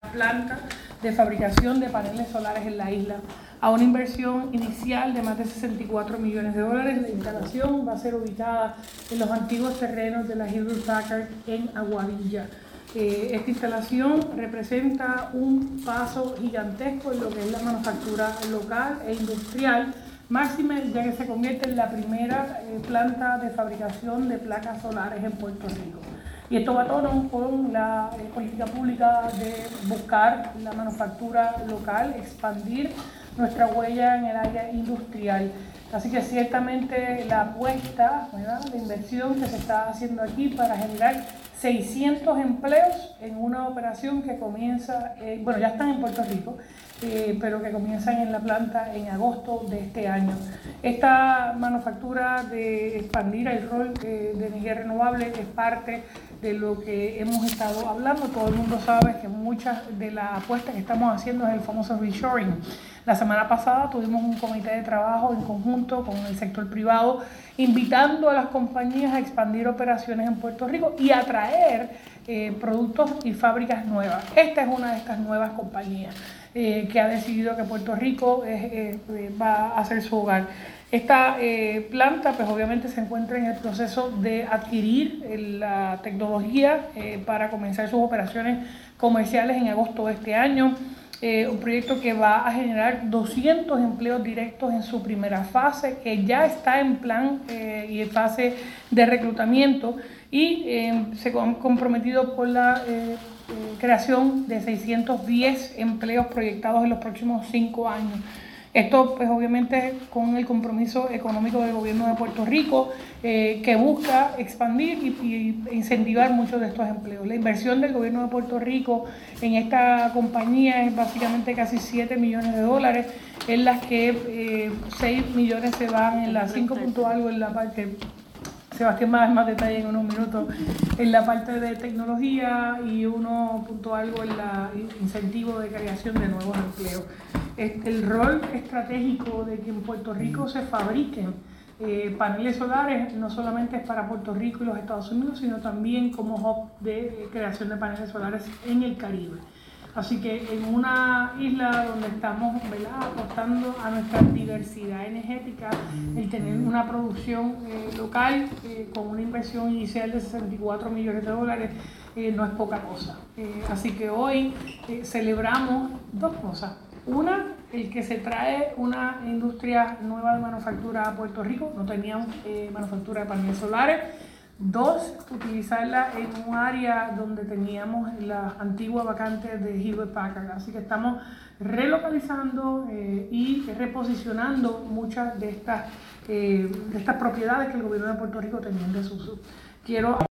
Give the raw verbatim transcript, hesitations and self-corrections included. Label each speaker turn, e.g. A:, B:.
A: planta de fabricación de paneles solares en la isla a una inversión inicial de más de sesenta y cuatro millones de dólares. La instalación va a ser ubicada en los antiguos terrenos de la Hewlett Packard en Aguadilla. Eh, esta instalación representa un paso gigantesco en lo que es la manufactura local e industrial, máxima ya que se convierte en la primera eh, planta de fabricación de placas solares en Puerto Rico. Y esto va a tono con la eh, política pública de buscar la manufactura local, expandir nuestra huella en el área industrial. Así que ciertamente la apuesta, ¿verdad?, de inversión que se está haciendo aquí para generar seiscientos empleos en una operación que comienza, eh, bueno, ya están en Puerto Rico, eh, pero que comienzan en la planta en agosto de este año. Esta manufactura de expandir el rol eh, de energía renovable es parte de lo que hemos estado hablando. Todo el mundo sabe que muchas de las apuestas que estamos haciendo es el famoso reshoring. La semana pasada tuvimos un comité de trabajo en conjunto con el sector privado, invitando a las compañías a expandir operaciones en Puerto Rico y a traer eh, productos y fábricas nuevas. Esta es una de estas nuevas compañías eh, que ha decidido que Puerto Rico eh, eh, va a ser su hogar. Esta eh, planta, pues obviamente se encuentra en el proceso de adquirir la tecnología eh, para comenzar sus operaciones comerciales en agosto de este año. Eh, un proyecto que va a generar doscientos empleos directos en su primera fase, que ya está en plan eh, y en fase de reclutamiento, y eh, se han comprometido por la eh, eh, creación de seiscientos diez empleos proyectados en los próximos cinco años. Esto, pues obviamente, con el compromiso económico del gobierno de Puerto Rico, eh, que busca expandir y, y incentivar muchos de estos empleos. La inversión del gobierno de Puerto Rico en esta compañía es básicamente casi siete millones de dólares, en las que eh, seis millones se van en la cinco punto algo en la parte, Sebastián va a dar más detalle en unos minutos, en la parte de tecnología, y uno punto algo en la incentivo de creación de nuevos empleos. El rol estratégico de que en Puerto Rico se fabriquen eh, paneles solares no solamente es para Puerto Rico y los Estados Unidos, sino también como hub de eh, creación de paneles solares en el Caribe. Así que en una isla donde estamos, ¿verdad?, apostando a nuestra diversidad energética, el tener una producción eh, local eh, con una inversión inicial de sesenta y cuatro millones de dólares eh, no es poca cosa. Eh, así que hoy eh, celebramos dos cosas. Una, el que se trae una industria nueva de manufactura a Puerto Rico. No teníamos eh, manufactura de paneles solares. Dos, utilizarla en un área donde teníamos la antigua vacante de Hewlett Packard. Así que estamos relocalizando eh, y reposicionando muchas de estas, eh, de estas propiedades que el gobierno de Puerto Rico tenía en desuso. Quiero